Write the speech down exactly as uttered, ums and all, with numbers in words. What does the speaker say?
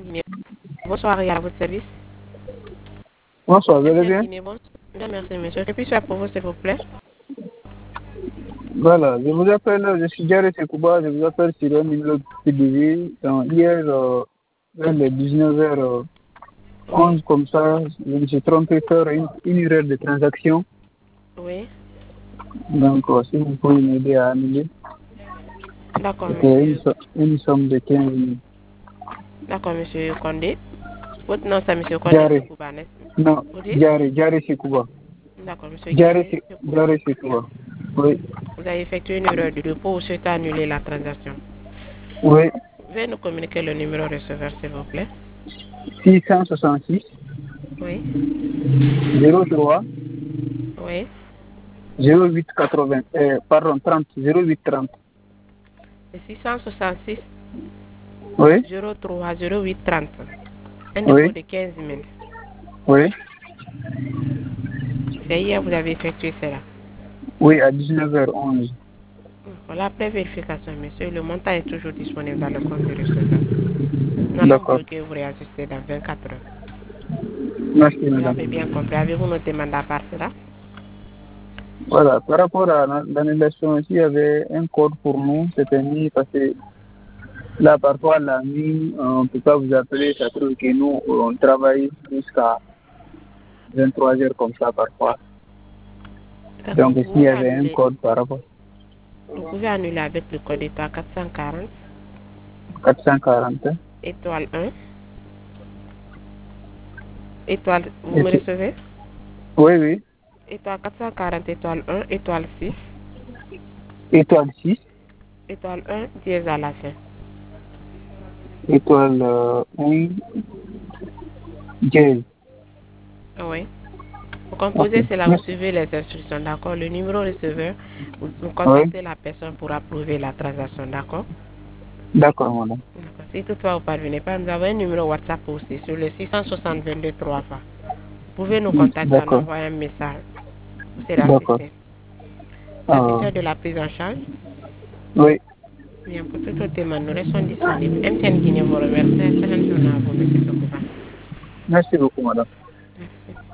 Guinée. Bonsoir et à votre service. Bonsoir, vous allez M T N bien? Guinée, bonsoir. Bien, merci, monsieur. Que puis-je faire pour vous, s'il vous plaît? Voilà, je vous appelle, je suis Gary Sekouba, je vous appelle sur un numéro P D V. Donc, hier, euh, vers les dix-neuf heures onze, Oui. comme ça, je me suis trompé faire une, une erreur de transaction. Oui. Donc, euh, si vous pouvez m'aider à annuler, D'accord, c'était une, monsieur. so- une somme de quinze mille. D'accord, monsieur Condé. Votre nom, c'est monsieur Condé Gary, Sekouba, n'est-ce pas? non, Vous dites? Gary, Gary Sekouba. D'accord, monsieur Gary, Gary Se- Sekouba. Gary Sekouba. Oui, Vous avez effectué une erreur de dépôt ou souhaitez annuler la transaction. oui, Veuillez nous communiquer le numéro receveur, s'il vous plaît. six cent soixante-six, Oui. zéro trois, Oui. zéro huit quatre-vingts, euh, pardon, trente, zéro huit trente. C'est six cent soixante-six Oui, zéro trois zéro huit trente. Un dépôt oui, de quinze mille. oui. C'est hier vous avez effectué cela. Oui, à dix-neuf heures onze. Voilà, après vérification, monsieur, le montant est toujours disponible dans le compte du receveur. Nous allons D'accord. bloquer ou vous réajuster dans vingt-quatre heures. Merci, Vous madame. avez bien compris. Avez-vous noté mandat par cela? Voilà, par rapport à la- l'annulation, il y avait un code pour nous, c'était mis parce que là, parfois, la nuit, on ne peut pas vous appeler, ça trouve que nous, on travaille jusqu'à vingt-trois heures comme ça, parfois. D'accord. Donc, Vous s'il y pouvez avait un annuler. code par rapport Vous pouvez annuler avec le code étoile quatre cent quarante, à quatre cent quarante. étoile un, étoile, vous Et me c'est- recevez? oui, oui, Étoile quatre cent quarante, étoile un, étoile six, étoile six, étoile un, dièse à la fin. étoile euh, un, dièse. Oui. Vous Ok, composez cela, vous merci. suivez les instructions, d'accord? Le numéro receveur, vous, vous Oui, contactez la personne pour approuver la transaction, d'accord? d'accord, madame. D'accord. Si toutefois vous ne parvenez pas, nous avons un numéro WhatsApp aussi sur le six cent soixante vingt-deux trois fois. Vous pouvez nous Hmm, contacter en d'accord, envoyant un message. Vous serez d'accord. assisté. Ah, Satisfait de la prise en charge? oui, Bien, pour tout autre demande, nous restons disponibles. M T N Guinée vous remercie. Excellente journée à vous, monsieur Sokuba. merci beaucoup, madame. Merci.